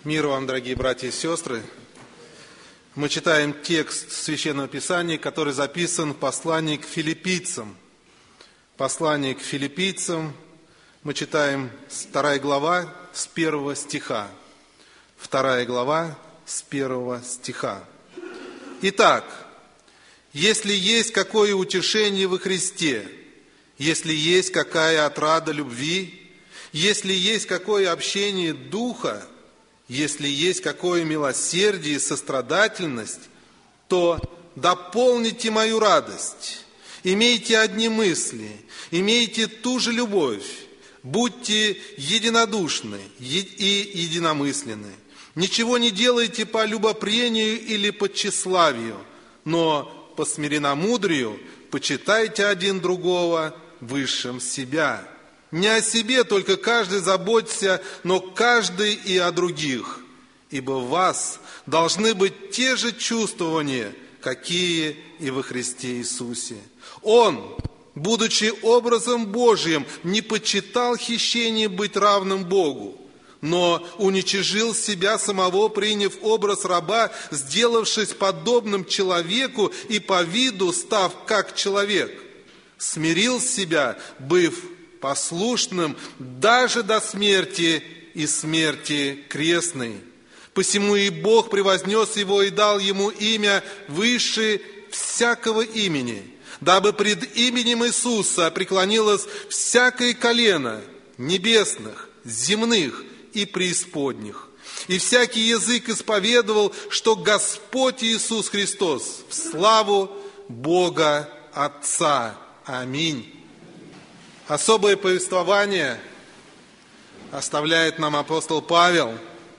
Мир вам, дорогие братья и сестры. Мы читаем текст Священного Писания, который записан в послании к филиппийцам. Послание к филиппийцам мы читаем 2 глава с 1 стиха. 2 глава с 1 стиха. Итак, если есть какое утешение во Христе, если есть какая отрада любви, если есть какое общение Духа, если есть какое милосердие и сострадательность, то дополните мою радость, имейте одни мысли, имейте ту же любовь, будьте единодушны и единомысленны. Ничего не делайте по любопрению или по тщеславию, но по смиренномудрию почитайте один другого высшим себя. Не о себе только каждый заботься, но каждый и о других. Ибо в вас должны быть те же чувствования, какие и во Христе Иисусе. Он, будучи образом Божьим, не почитал хищение быть равным Богу, но уничижил себя самого, приняв образ раба, сделавшись подобным человеку и по виду став как человек. Смирил себя, быв послушным даже до смерти и смерти крестной. Посему и Бог превознес его и дал ему имя выше всякого имени, дабы пред именем Иисуса преклонилось всякое колено небесных, земных и преисподних, и всякий язык исповедовал, что Господь Иисус Христос в славу Бога Отца. Аминь. Особое повествование оставляет нам апостол Павел.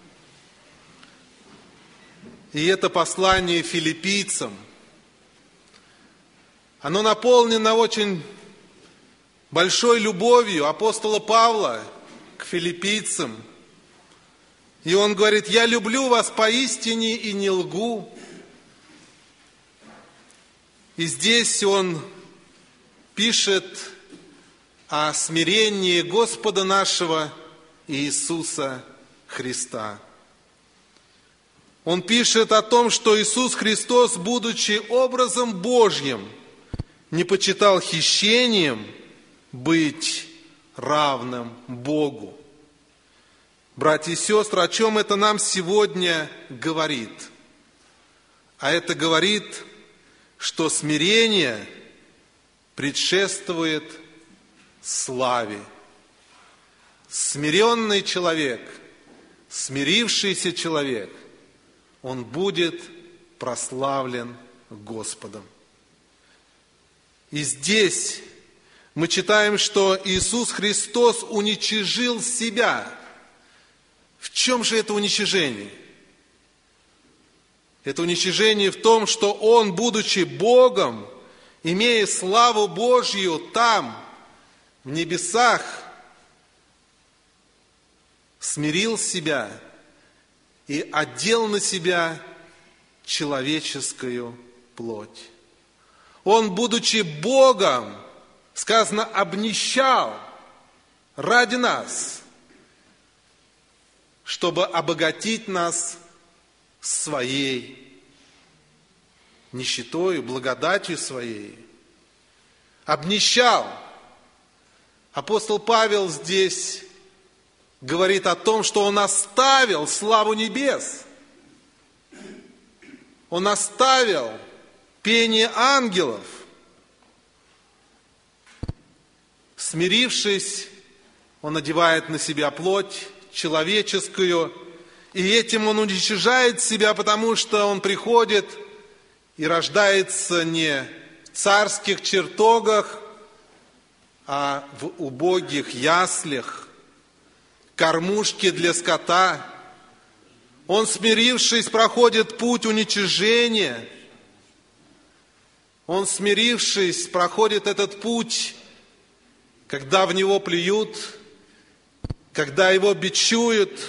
И это послание филиппийцам. Оно наполнено очень большой любовью апостола Павла к филиппийцам. И он говорит: «Я люблю вас поистине и не лгу». И здесь он пишет о смирении Господа нашего Иисуса Христа. Он пишет о том, что Иисус Христос, будучи образом Божьим, не почитал хищением быть равным Богу. Братья и сестры, о чем это нам сегодня говорит? А это говорит, что смирение предшествует славе. Смиренный человек, смирившийся человек, он будет прославлен Господом. И здесь мы читаем, что Иисус Христос уничижил себя. В чем же это уничижение? Это уничижение в том, что Он, будучи Богом, имея славу Божью там, в небесах, смирил себя и одел на себя человеческую плоть. Он, будучи Богом, сказано, обнищал ради нас, чтобы обогатить нас своей нищетою, благодатью своей. Обнищал. Апостол Павел здесь говорит о том, что он оставил славу небес. Он оставил пение ангелов. Смирившись, он одевает на себя плоть человеческую, и этим он уничижает себя, потому что он приходит и рождается не в царских чертогах, а в убогих яслях, кормушке для скота. Он, смирившись, проходит путь уничижения. Он, смирившись, проходит этот путь, когда в него плюют, когда его бичуют,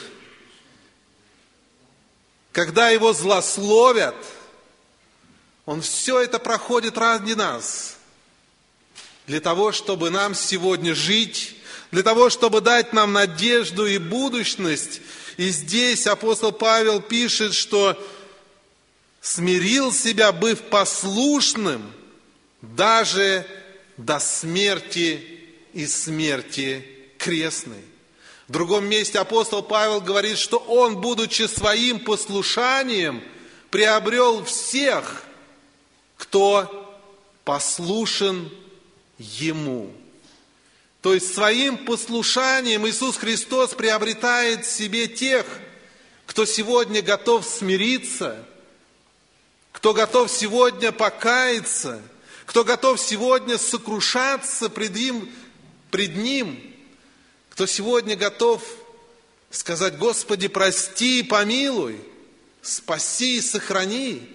когда его злословят. Он все это проходит ради нас, для того, чтобы нам сегодня жить, для того, чтобы дать нам надежду и будущность, И здесь апостол Павел пишет, что смирил себя, быв послушным даже до смерти и смерти крестной. В другом месте апостол Павел говорит, что он, будучи своим послушанием, приобрел всех, кто послушен ему. То есть своим послушанием Иисус Христос приобретает в себе тех, кто сегодня готов смириться, кто готов сегодня покаяться, кто готов сегодня сокрушаться пред Ним, кто сегодня готов сказать: Господи, прости, помилуй, спаси и сохрани.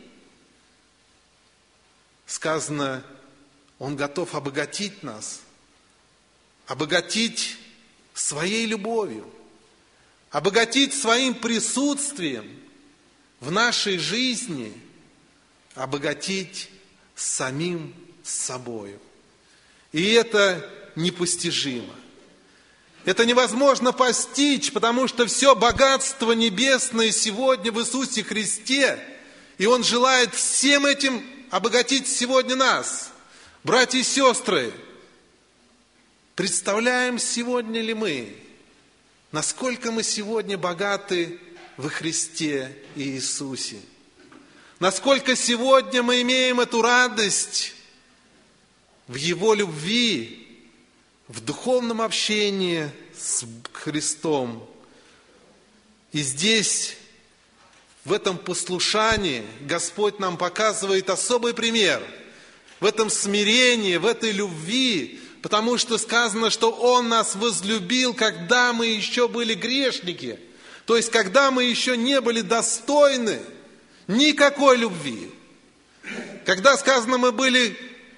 Сказано, Он готов обогатить нас, обогатить своей любовью, обогатить своим присутствием в нашей жизни, обогатить самим собою. И это непостижимо. Это невозможно постичь, потому что все богатство небесное сегодня в Иисусе Христе, и Он желает всем этим обогатить сегодня нас. Братья и сестры, представляем сегодня ли мы, насколько мы сегодня богаты во Христе и Иисусе? Насколько сегодня мы имеем эту радость в Его любви, в духовном общении с Христом. И здесь, в этом послушании, Господь нам показывает особый пример. В этом смирении, в этой любви, потому что сказано, что Он нас возлюбил, когда мы еще были грешники. То есть, когда мы еще не были достойны никакой любви. Когда сказано, мы были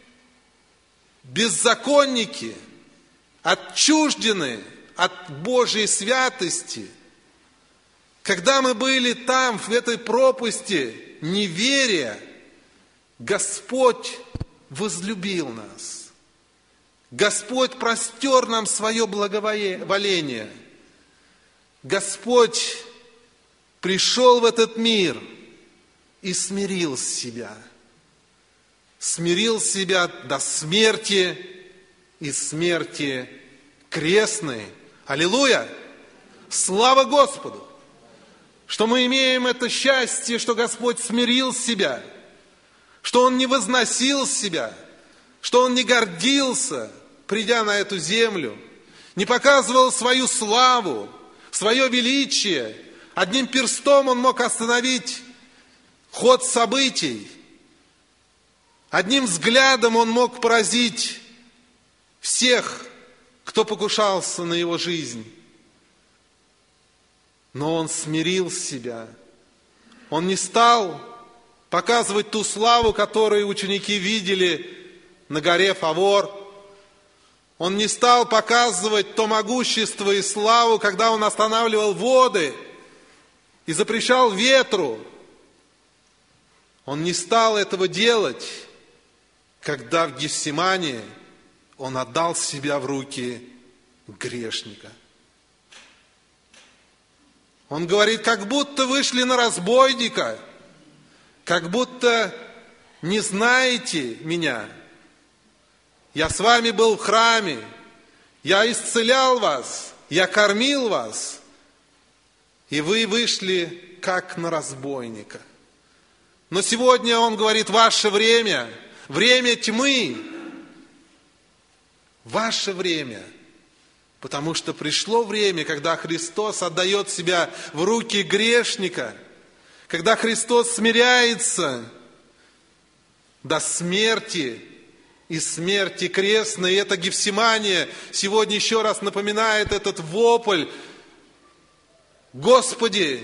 беззаконники, отчуждены от Божьей святости, когда мы были там, в этой пропасти неверия, Господь возлюбил нас. Господь простер нам свое благоволение. Господь пришел в этот мир и смирил себя. Смирил себя до смерти и смерти крестной. Аллилуйя! Слава Господу! Что мы имеем это счастье, что Господь смирил себя, что Он не возносил себя, что Он не гордился, придя на эту землю, не показывал свою славу, свое величие. Одним перстом Он мог остановить ход событий. Одним взглядом Он мог поразить всех, кто покушался на Его жизнь. Но Он смирил себя. Он не стал показывать ту славу, которую ученики видели на горе Фавор. Он не стал показывать то могущество и славу, когда Он останавливал воды и запрещал ветру. Он не стал этого делать, когда в Гефсимании Он отдал себя в руки грешника. Он говорит, как будто вышли на разбойника, как будто не знаете меня. Я с вами был в храме, я исцелял вас, я кормил вас, и вы вышли как на разбойника. Но сегодня Он говорит, ваше время, время тьмы, ваше время. Потому что пришло время, когда Христос отдает себя в руки грешника, когда Христос смиряется до смерти и смерти крестной. И это Гефсимания сегодня еще раз напоминает этот вопль. Господи,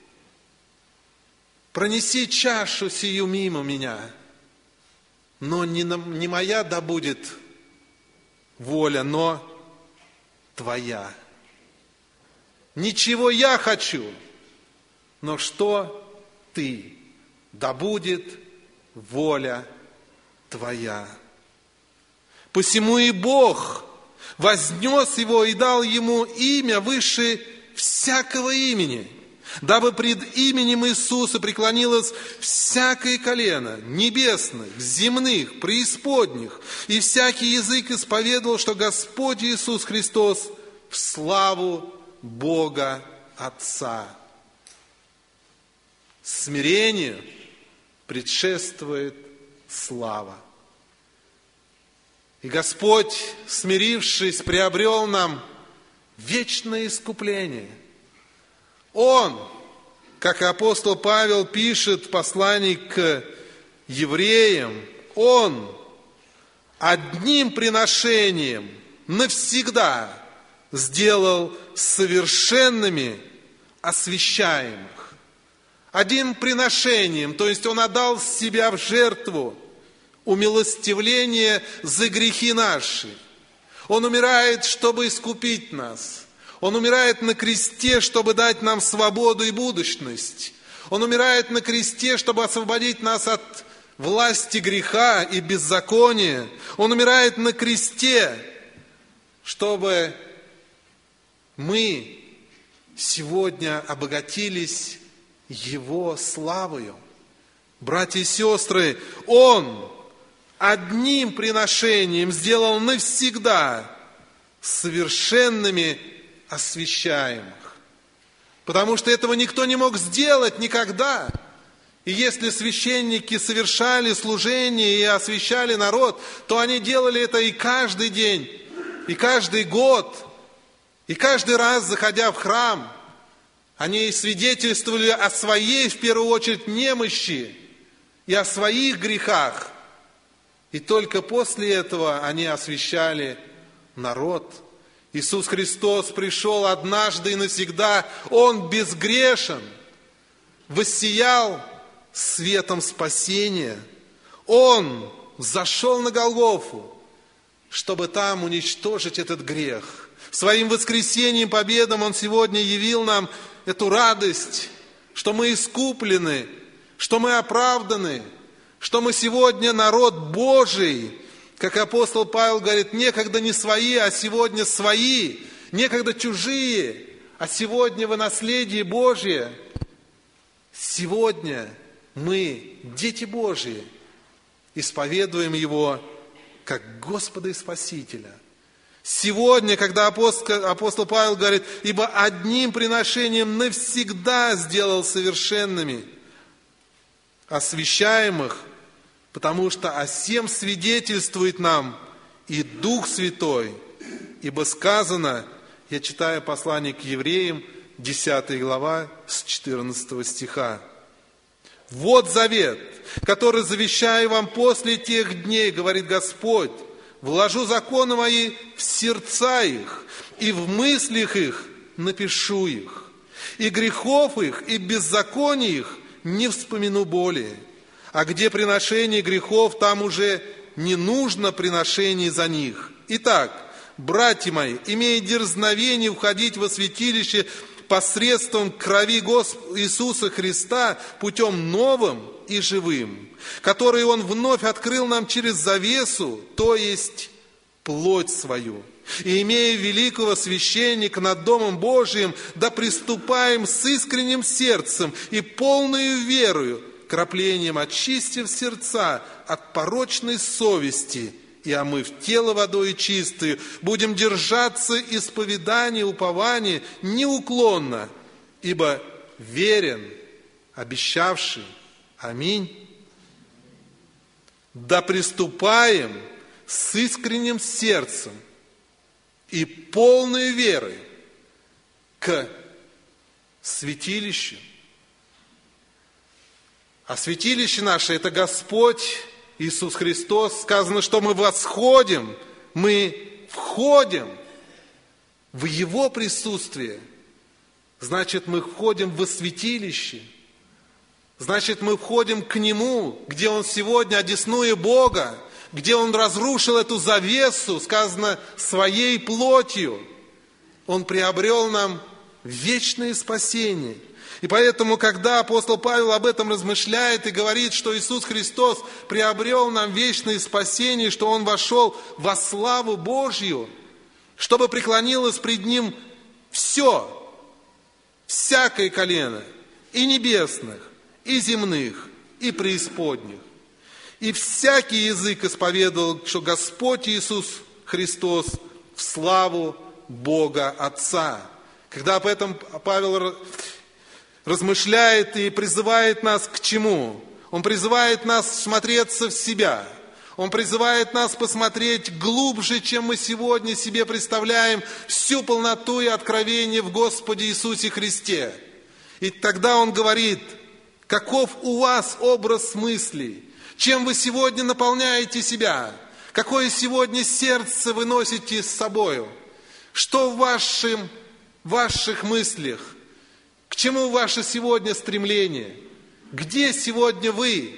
пронеси чашу сию мимо меня, но не моя да будет воля, но Твоя. Ничего я хочу, но что Ты? Да будет воля Твоя. Посему и Бог вознес Его и дал Ему имя выше всякого имени, дабы пред именем Иисуса преклонилось всякое колено, небесных, земных, преисподних, и всякий язык исповедовал, что Господь Иисус Христос в славу Бога Отца. Смирению предшествует слава. И Господь, смирившись, приобрел нам вечное искупление. Он, как апостол Павел пишет в послании к евреям, Он одним приношением навсегда сделал совершенными освящаемых. Одним приношением, то есть Он отдал себя в жертву, умилостивление за грехи наши. Он умирает, чтобы искупить нас. Он умирает на кресте, чтобы дать нам свободу и будущность. Он умирает на кресте, чтобы освободить нас от власти греха и беззакония. Он умирает на кресте, чтобы мы сегодня обогатились Его славою. Братья и сестры, Он одним приношением сделал навсегда совершенными освящаемых. Потому что этого никто не мог сделать никогда. И если священники совершали служение и освящали народ, то они делали это и каждый день, и каждый год, и каждый раз, заходя в храм, они свидетельствовали о своей, в первую очередь, немощи и о своих грехах. И только после этого они освящали народ. Иисус Христос пришел однажды и навсегда. Он безгрешен, воссиял светом спасения. Он зашел на Голгофу, чтобы там уничтожить этот грех. Своим воскресением, победам Он сегодня явил нам эту радость, что мы искуплены, что мы оправданы, что мы сегодня народ Божий. Как апостол Павел говорит, некогда не свои, а сегодня свои, некогда чужие, а сегодня вы наследие Божие. Сегодня мы, дети Божьи, исповедуем Его как Господа и Спасителя. Сегодня, когда апостол Павел говорит, ибо одним приношением навсегда сделал совершенными освящаемых, потому что о сем свидетельствует нам и Дух Святой. Ибо сказано, я читаю послание к евреям, 10 глава, с 14 стиха. «Вот завет, который завещаю вам после тех дней, говорит Господь, вложу законы мои в сердца их, и в мыслях их напишу их, и грехов их, и беззаконий их не вспомину более. А где приношение грехов, там уже не нужно приношений за них. Итак, братья мои, имея дерзновение входить во святилище посредством крови Иисуса Христа путем новым и живым, который Он вновь открыл нам через завесу, то есть плоть свою. И имея великого священника над Домом Божиим, да приступаем с искренним сердцем и полною верою, краплением очистив сердца от порочной совести и омыв тело водой чистою, будем держаться исповедания, упования неуклонно, ибо верен, обещавший. Аминь. Да приступаем с искренним сердцем и полной верой к святилищу. А святилище наше – это Господь Иисус Христос. Сказано, что мы восходим, мы входим в Его присутствие. Значит, мы входим во святилище. Значит, мы входим к Нему, где Он сегодня одесную Бога, где Он разрушил эту завесу, сказано, своей плотью. Он приобрел нам вечное спасение. И поэтому, когда апостол Павел об этом размышляет и говорит, что Иисус Христос приобрел нам вечное спасение, что Он вошел во славу Божью, чтобы преклонилось пред Ним все, всякое колено, и небесных, и земных, и преисподних. И всякий язык исповедовал, что Господь Иисус Христос в славу Бога Отца. Когда об этом Павел размышляет и призывает нас к чему? Он призывает нас смотреться в себя. Он призывает нас посмотреть глубже, чем мы сегодня себе представляем, всю полноту и откровение в Господе Иисусе Христе. И тогда он говорит, каков у вас образ мыслей, чем вы сегодня наполняете себя, какое сегодня сердце вы носите с собою, что в ваших мыслях, к чему ваше сегодня стремление, где сегодня вы?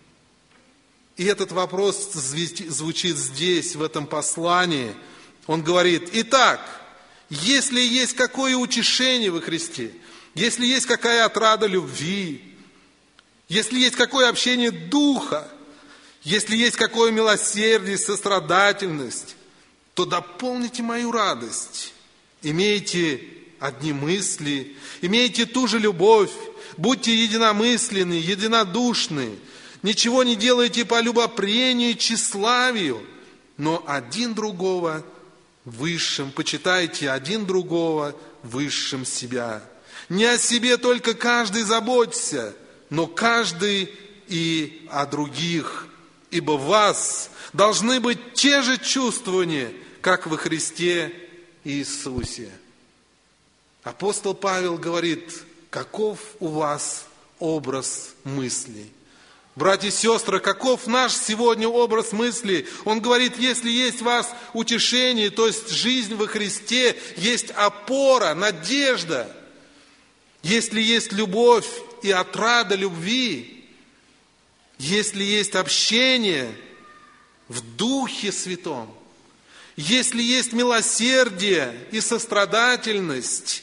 И этот вопрос звучит здесь, в этом послании. Он говорит, итак, если есть какое утешение во Христе, если есть какая отрада любви, если есть какое общение духа, если есть какое милосердие, сострадательность, то дополните мою радость. Имейте одни мысли, имейте ту же любовь, будьте единомысленны, единодушны, ничего не делайте по любопрению и тщеславию, но один другого высшим, почитайте один другого высшим себя. Не о себе только каждый заботься, но каждый и о других. Ибо в вас должны быть те же чувствования, как во Христе Иисусе. Апостол Павел говорит, каков у вас образ мыслей? Братья и сестры, каков наш сегодня образ мысли? Он говорит, если есть в вас утешение, то есть жизнь во Христе, есть опора, надежда, если есть любовь и отрада любви, если есть общение в Духе Святом, если есть милосердие и сострадательность,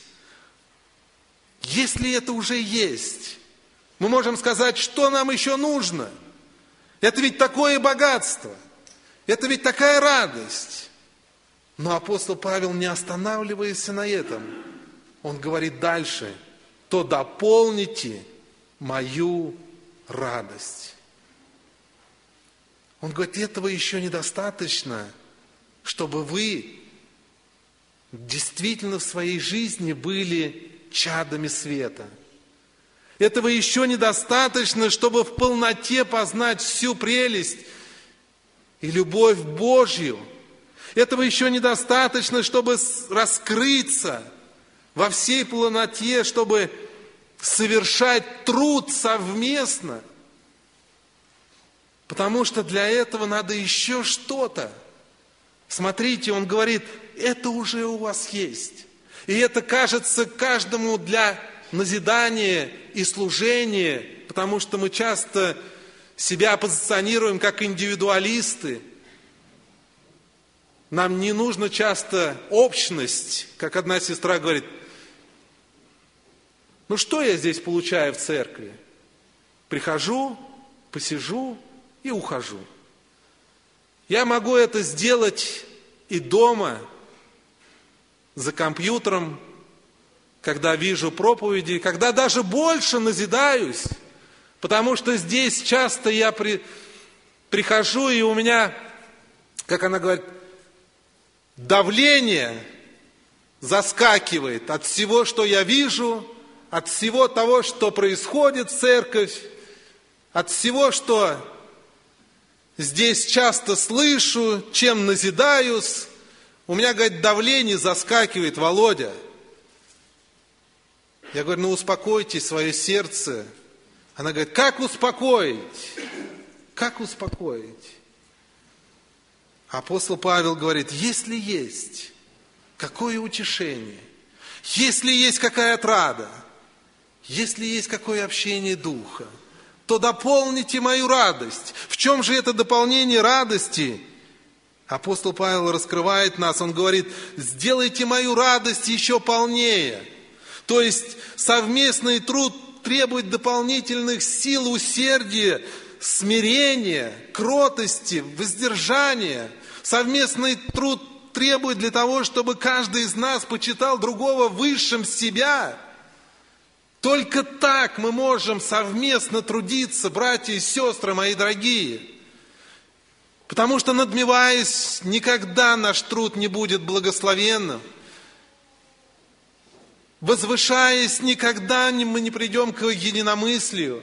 если это уже есть, мы можем сказать, что нам еще нужно. Это ведь такое богатство, это ведь такая радость. Но апостол Павел, не останавливаясь на этом, он говорит дальше, то дополните мою радость. Он говорит, этого еще недостаточно, чтобы вы действительно в своей жизни были чадами света. Этого еще недостаточно, чтобы в полноте познать всю прелесть и любовь Божью. Этого еще недостаточно, чтобы раскрыться во всей полноте, чтобы совершать труд совместно. Потому что для этого надо еще что-то. Смотрите, он говорит, это уже у вас есть. И это кажется каждому для назидания и служения, потому что мы часто себя позиционируем как индивидуалисты. Нам не нужно часто общность, как одна сестра говорит, ну что я здесь получаю в церкви? Прихожу, посижу и ухожу. Я могу это сделать и дома, за компьютером, когда вижу проповеди, когда даже больше назидаюсь, потому что здесь часто я прихожу, и у меня, как она говорит, давление заскакивает от всего, что я вижу, от всего того, что происходит в церковь, от всего, что здесь часто слышу, чем назидаюсь. У меня, говорит, давление заскакивает, Володя. Я говорю, ну успокойте свое сердце. Она говорит, как успокоить? Как успокоить? Апостол Павел говорит, если есть какое утешение, если есть какая отрада, если есть какое общение духа, то дополните мою радость. В чем же это дополнение радости? Апостол Павел раскрывает нас, он говорит, сделайте мою радость еще полнее. То есть совместный труд требует дополнительных сил, усердия, смирения, кротости, воздержания. Совместный труд требует для того, чтобы каждый из нас почитал другого высшим себя. Только так мы можем совместно трудиться, братья и сестры мои дорогие. Потому что, надмеваясь, никогда наш труд не будет благословенным. Возвышаясь, никогда мы не придем к единомыслию.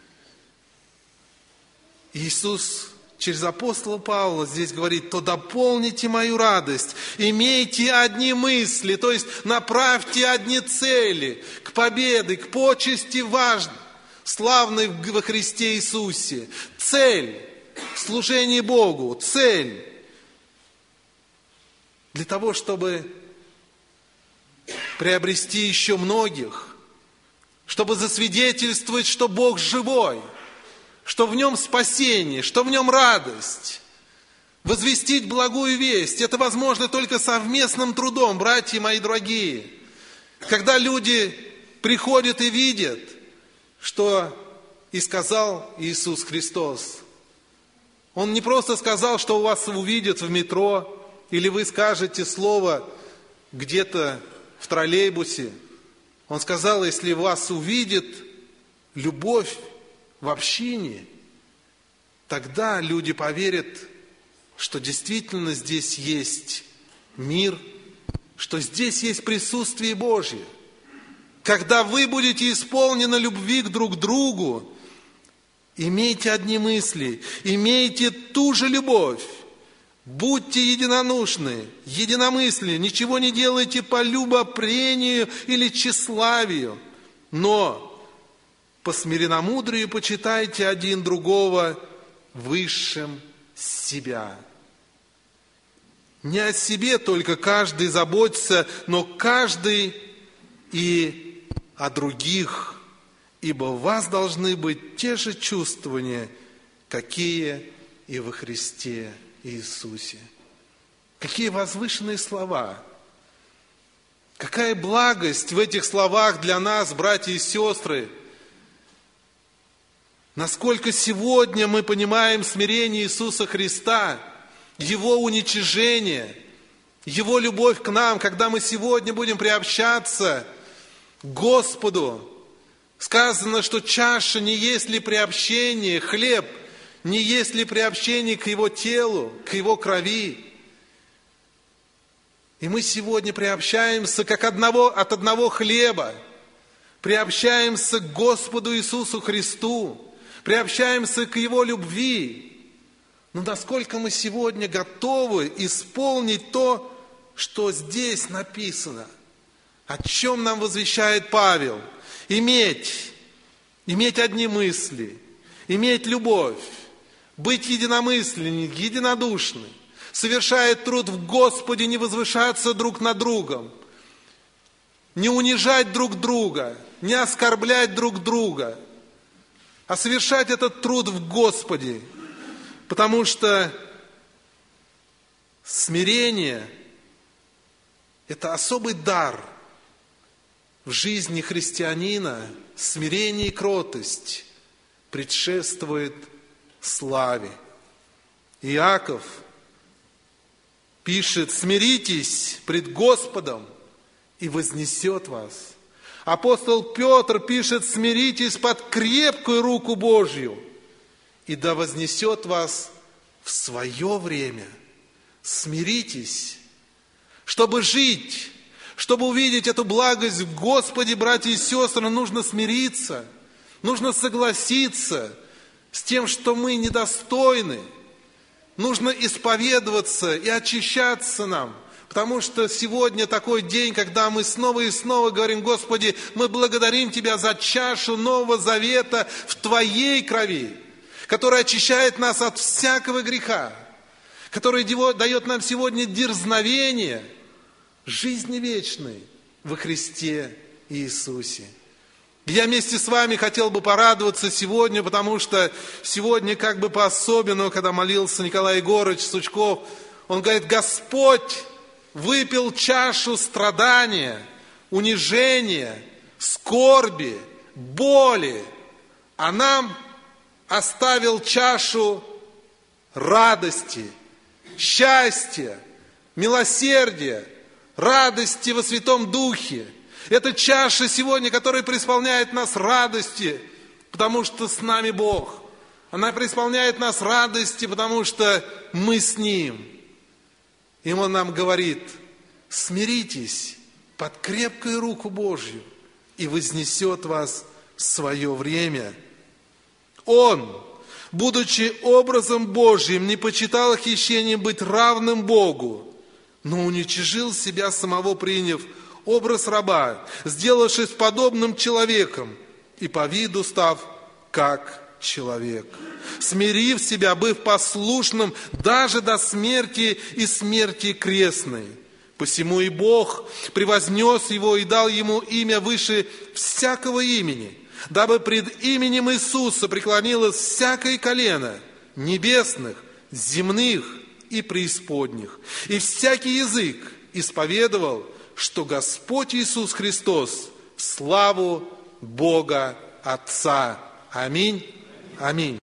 Иисус через апостола Павла здесь говорит: то дополните мою радость, имейте одни мысли, то есть направьте одни цели к победе, к почести важной, славной во Христе Иисусе. Цель – служение Богу, цель для того, чтобы приобрести еще многих, чтобы засвидетельствовать, что Бог живой, что в Нем спасение, что в Нем радость. Возвестить благую весть – это возможно только совместным трудом, братья мои дорогие. Когда люди приходят и видят, что и сказал Иисус Христос. Он не просто сказал, что у вас увидят в метро, или вы скажете слово где-то в троллейбусе. Он сказал, если вас увидит любовь в общине, тогда люди поверят, что действительно здесь есть мир, что здесь есть присутствие Божье. Когда вы будете исполнены любви друг к другу, имейте одни мысли, имейте ту же любовь, будьте единодушны, единомысленны, ничего не делайте по любопрению или тщеславию, но по смиренномудрию почитайте один другого высшим себя. Не о себе только каждый заботится, но каждый и о других, ибо у вас должны быть те же чувствования, какие и во Христе Иисусе. Какие возвышенные слова! Какая благость в этих словах для нас, братья и сестры! Насколько сегодня мы понимаем смирение Иисуса Христа, Его уничижение, Его любовь к нам, когда мы сегодня будем приобщаться к Господу. Сказано, что чаша не есть ли приобщение, хлеб не есть ли приобщение к Его телу, к Его крови. И мы сегодня приобщаемся как от одного хлеба, приобщаемся к Господу Иисусу Христу, приобщаемся к Его любви. Но насколько мы сегодня готовы исполнить то, что здесь написано, о чем нам возвещает Павел? Иметь одни мысли, иметь любовь, быть единомысленными, единодушны, совершая труд в Господе, не возвышаться друг над другом, не унижать друг друга, не оскорблять друг друга, а совершать этот труд в Господе, потому что смирение – это особый дар в жизни христианина. Смирение и кротость предшествует славе. Иаков пишет: «Смиритесь пред Господом, и вознесет вас». Апостол Петр пишет: «Смиритесь под крепкую руку Божью, и да вознесет вас в свое время». Смиритесь, чтобы жить, чтобы увидеть эту благость в Господе, братья и сестры, нужно смириться, нужно согласиться с тем, что мы недостойны. Нужно исповедоваться и очищаться нам. Потому что сегодня такой день, когда мы снова и снова говорим: Господи, мы благодарим Тебя за чашу Нового Завета в Твоей крови, которая очищает нас от всякого греха, которая дает нам сегодня дерзновение жизни вечной во Христе Иисусе. Я вместе с вами хотел бы порадоваться сегодня, потому что сегодня как бы по-особенному, когда молился Николай Егорович Сучков, он говорит: Господь выпил чашу страдания, унижения, скорби, боли, а нам оставил чашу радости, счастья, милосердия, радости во Святом Духе. Это чаша сегодня, которая преисполняет нас радости, потому что с нами Бог. Она преисполняет нас радости, потому что мы с Ним. И Он нам говорит: смиритесь под крепкую руку Божью, и вознесет вас в свое время. Он, будучи образом Божьим, не почитал хищением быть равным Богу, но уничижил себя самого, приняв образ раба, сделавшись подобным человеком, и по виду став как человек, смирив себя, быв послушным даже до смерти и смерти крестной. Посему и Бог превознес его и дал ему имя выше всякого имени, дабы пред именем Иисуса преклонилось всякое колено небесных, земных и преисподних, и всякий язык исповедовал, что Господь Иисус Христос в славу Бога Отца. Аминь. Аминь.